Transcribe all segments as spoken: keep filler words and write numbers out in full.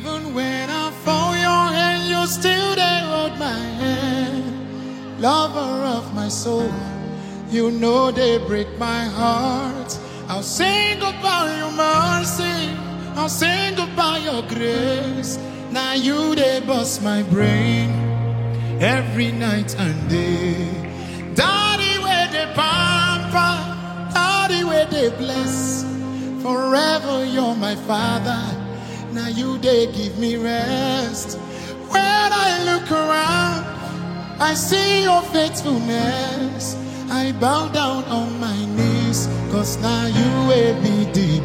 Even when I fall your hand, you still there hold my hand. Lover of my soul, you know they break my heart. I'll sing about your mercy, I'll sing about your grace. Now you they bust my brain every night and day. Daddy where they pamper, daddy where they bless. Forever you're my father, now you they give me rest. When I look around, I see your faithfulness. I bow down on my knees, cause now you will be the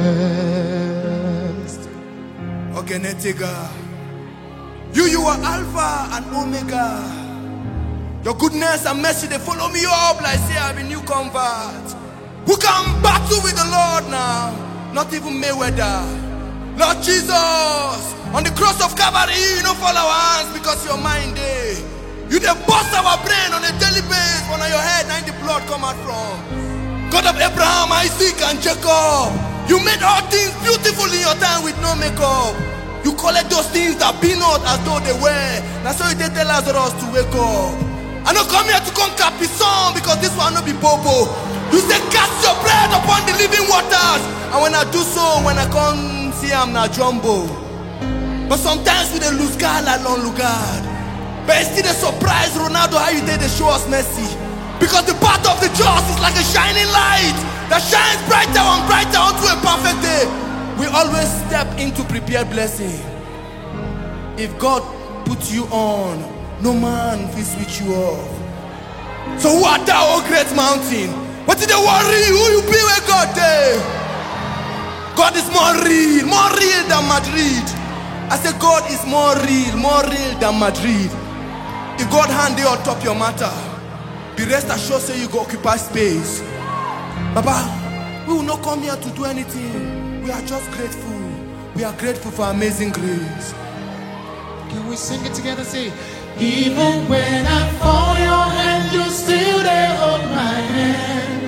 best. Okay, Netiga. You, you are Alpha and Omega. Your goodness and mercy, they follow me up like say I'm a new convert. Who can battle with the Lord now? Not even Mayweather. Lord Jesus, on the cross of Calvary, you don't fall our hands because your mind there. You dey bust our brain on a daily basis. When on your head, now the blood come out from. God of Abraham, Isaac, and Jacob. You made all things beautiful in your time with no makeup. You collect those things that be not as though they were. That's why you did tell Lazarus to wake up. I don't come here to conquer Pison because this one no be bobo. You say cast your bread upon the living waters. And when I do so, when I come see I'm not jumbo. But sometimes we dey lose God like Lon Lugard. But it's still a surprise, Ronaldo, how you did they show us mercy. Because the path of the just is like a shining light that shines brighter and brighter onto a perfect day. We always step into prepared blessing. If God puts you on, no man will switch you off. So who art thou, O great mountain? What did they worry? Who you be with God there? God is more real, more real than Madrid. I say God is more real, more real than Madrid. If God hand you on top your matter, the rest assured say you go occupy space. Baba, we will not come here to do anything. We are just grateful. We are grateful for amazing grace. Can we sing it together? Say, even when I fall your hand, you still there hold my hand.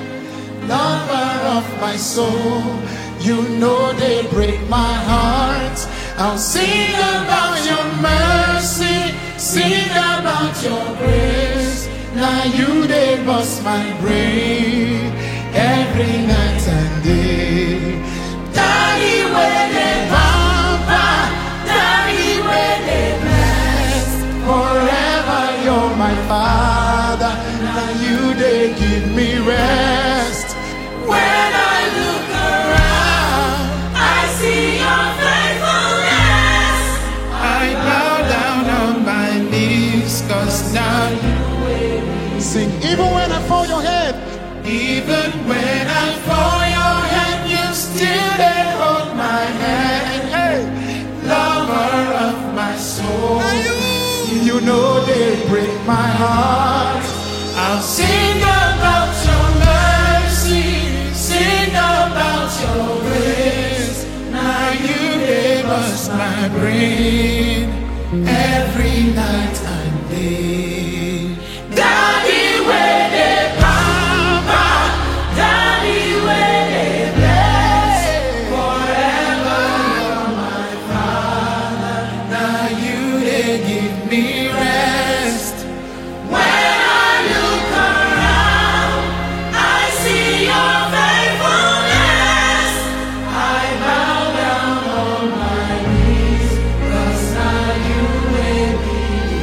Lover of my soul, you know they break my heart. I'll sing about your mercy, sing about your grace. Now you they bust my brain every night and day. Daddy where they pamper, daddy where they bless. Forever you're my father, now you they give me rest. When I look around, I see your faithfulness. I bow down on my knees, cause now you will sing. Even when I fall your head, even when I fall your hand, you still there hold my hand. Hey, lover of my soul, you know they break my heart. I'll sing about your mercy, sing about your grace. Now you gave us my brain every night and day. Daddy, where they pamper, daddy, where they bless. Forever you're my father, now you they give me rest. When I look around, I see your faithfulness. I bow down on my knees, cause now you will be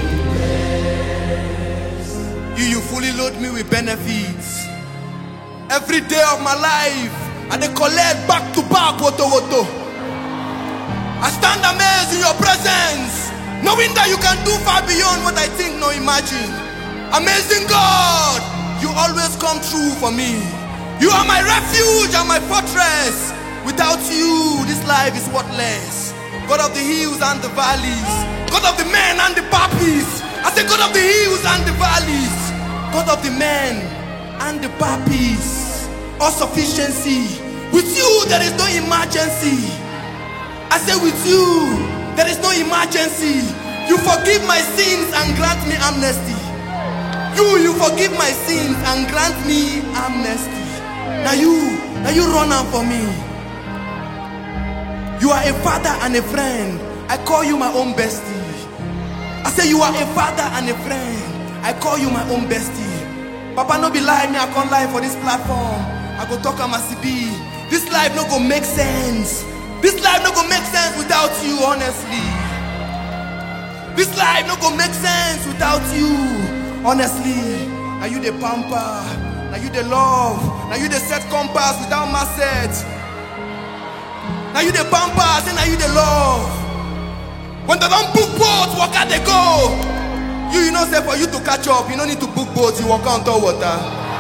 blessed. You, you fully load me with benefits. Every day of my life, I dey collect back to back, woto woto. I stand amazed in your presence, knowing that you can do far beyond what I think nor imagine. Amazing God, you always come true for me. You are my refuge and my fortress. Without you, this life is worthless. God of the hills and the valleys, God of the men and the puppies. I say God of the hills and the valleys, God of the men and the puppies. All sufficiency. With you there is no emergency. I say with you there is no emergency. You forgive my sins and grant me amnesty. You, you forgive my sins and grant me amnesty. Now you, now you run out for me. You are a father and a friend. I call you my own bestie. I say you are a father and a friend. I call you my own bestie. Papa no be lie, me I can't lie for this platform. I go talk am as e be. This life no go make sense. This life no go make sense without you, honestly. This life no go make sense without you, honestly. Now you the pamper, now you the love, now you the set compass without my set. Now you the pamper, say now you the love. When they don't book boats, walk out they go. You, you know, say for you to catch up, you don't need to book boats, you walk on top water.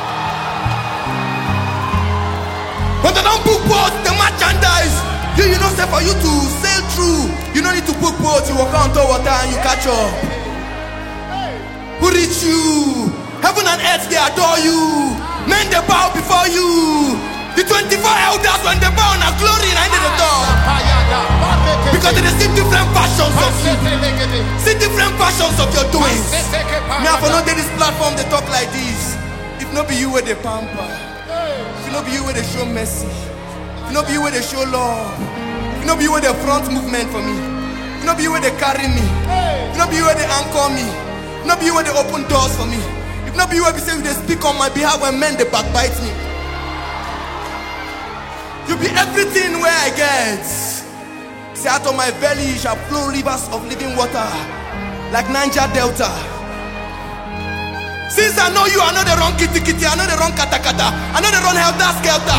When they don't book boats, the merchandise. You, you know, say for you to sail through, you don't need to book boats, you walk on top water and you catch up. Who reach you? Heaven and earth, they adore you. Men, they bow before you. The twenty-four elders, when they bow now glory, and they door. Because they see different versions of you. See different versions of your doings. Me, I for not this platform, they talk like this. If not be you where they pamper. If not be you where they show mercy. If not be you where they show love. If not be you where they front movement for me. If not be you where they carry me. If not be you where they anchor me. If not be you where they open doors for me. Not be where we say they speak on my behalf when men they backbite me. You be everything where I get. Say out of my belly shall flow rivers of living water, like Niger Delta. Since I know you, I know the wrong kitty kitty, I know the wrong kata kata, I know the wrong helter skelter.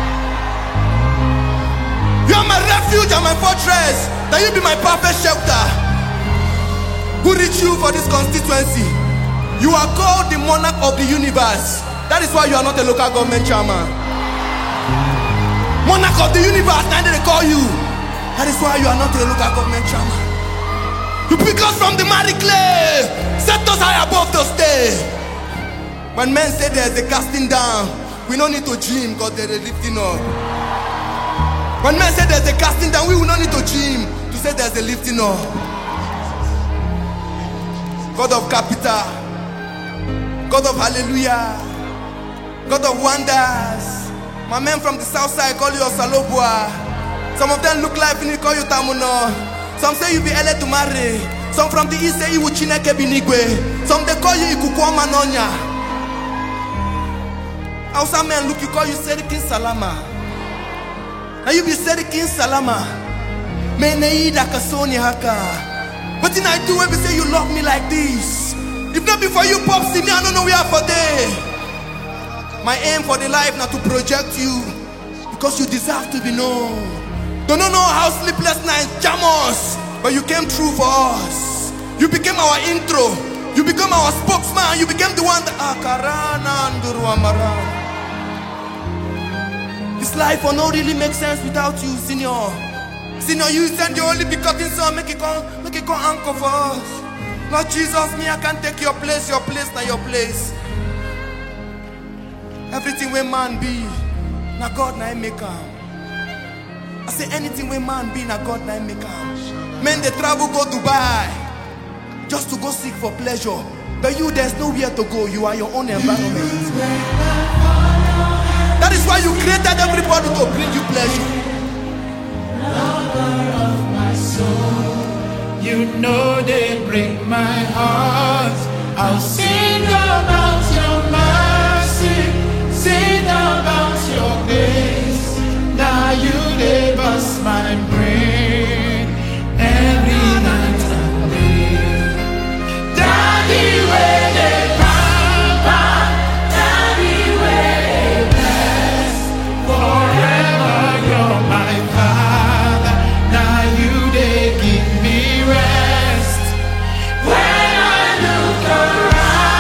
You are my refuge and my fortress. That you be my perfect shelter. Who reach you for this constituency? You are called the monarch of the universe. That is why you are not a local government chairman. Monarch of the universe, now they call you. That is why you are not a local government chairman. You pick us from the miry clay, set us high above the stage. When men say there's a casting down, we don't need to gym because there's a lifting up. When men say there's a casting down, we will not need to gym to say there's a lifting up. God of capital, God of hallelujah, God of wonders. My men from the south side call you Osalobua. Some of them look like you call you Tamuno. Some say you be ele to marry. Some from the east say you Chineke Binigwe. Some they call you Ikukwama Nonya. Hausa men look, you call you Serikin Salama. Now you be Serikin Salama. Meneida Kasoni Haka. What did I do when we say you love me like this? If not before you pop see me, I don't know where for day. My aim for the life now to project you, because you deserve to be known. Don't know how sleepless nights jam us, but you came through for us. You became our intro. You became our spokesman. You became the one that Akarana Nduru Amaran. This life will not really make sense without you, senior. Senior, you said you only be cutting some, make it come, make it come anchor for us. Lord Jesus, me, I can't take your place, your place, not your place. Everything where man be, now God now make him. I say anything where man be, now God now make him. Men they travel go Dubai just to go seek for pleasure. But you, there's nowhere to go. You are your own environment. That is why you created everybody to bring you pleasure. Lover of my soul, you know they break my heart. I'll sing about your mercy, sing about your grace. Now you they bust my brain every night and day. Daddy, where they pamper, Daddy, where they bless. Forever you're my Father. Now you they give me rest. When I look around,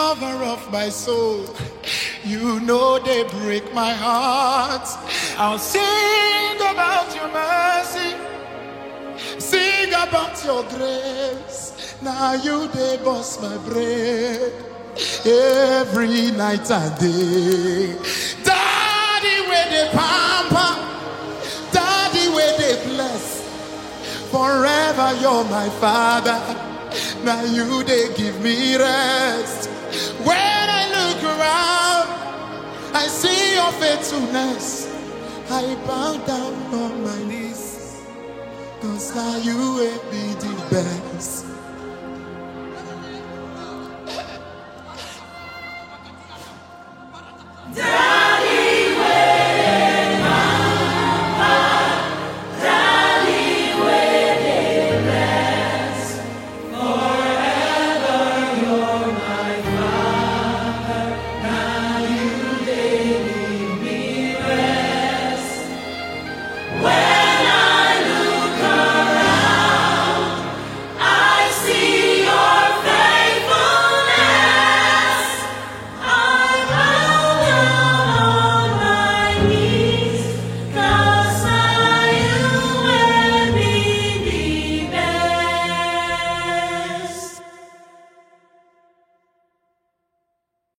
lover of my soul. You know they break my heart. I'll sing about your mercy, sing about your grace. Now you they bust my brain every night and day. Daddy where they pamper, daddy where they bless. Forever you're my father. Now you they give me rest. When I look around, I see your faithfulness. I bow down on my knees, 'cause now you will be the best.